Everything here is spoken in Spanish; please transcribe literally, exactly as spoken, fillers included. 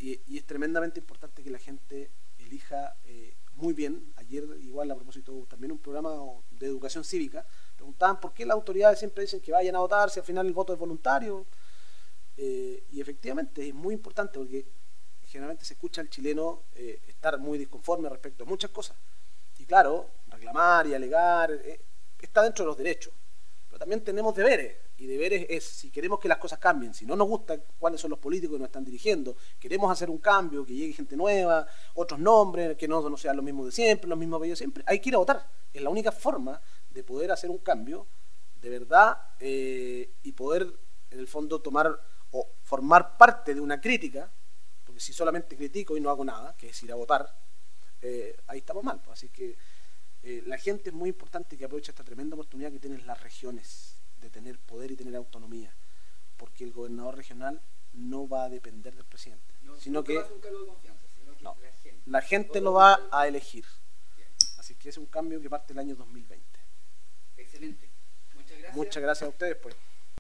y, y es tremendamente importante que la gente elija eh, muy bien. Ayer, igual a propósito, también un programa de educación cívica, preguntaban por qué las autoridades siempre dicen que vayan a votar si al final el voto es voluntario. Eh, y efectivamente es muy importante porque generalmente se escucha al chileno eh, estar muy disconforme respecto a muchas cosas. Y claro, reclamar y alegar eh, está dentro de los derechos. Pero también tenemos deberes. Y deberes es, si queremos que las cosas cambien, si no nos gusta cuáles son los políticos que nos están dirigiendo, queremos hacer un cambio, que llegue gente nueva, otros nombres, que no, no sean los mismos de siempre, los mismos apellidos de siempre, hay que ir a votar. Es la única forma de poder hacer un cambio de verdad eh, y poder, en el fondo, tomar o formar parte de una crítica, porque si solamente critico y no hago nada, que es ir a votar, eh, ahí estamos mal. Pues. Así que eh, la gente es muy importante que aproveche esta tremenda oportunidad que tienen las regiones de tener poder y tener autonomía, porque el gobernador regional no va a depender del presidente, no, sino que, un cargo de confianza, sino que no, la gente, la gente lo va a elegir. Bien. Así que es un cambio que parte del año dos mil veinte. Excelente. Muchas gracias. Muchas gracias a ustedes, pues.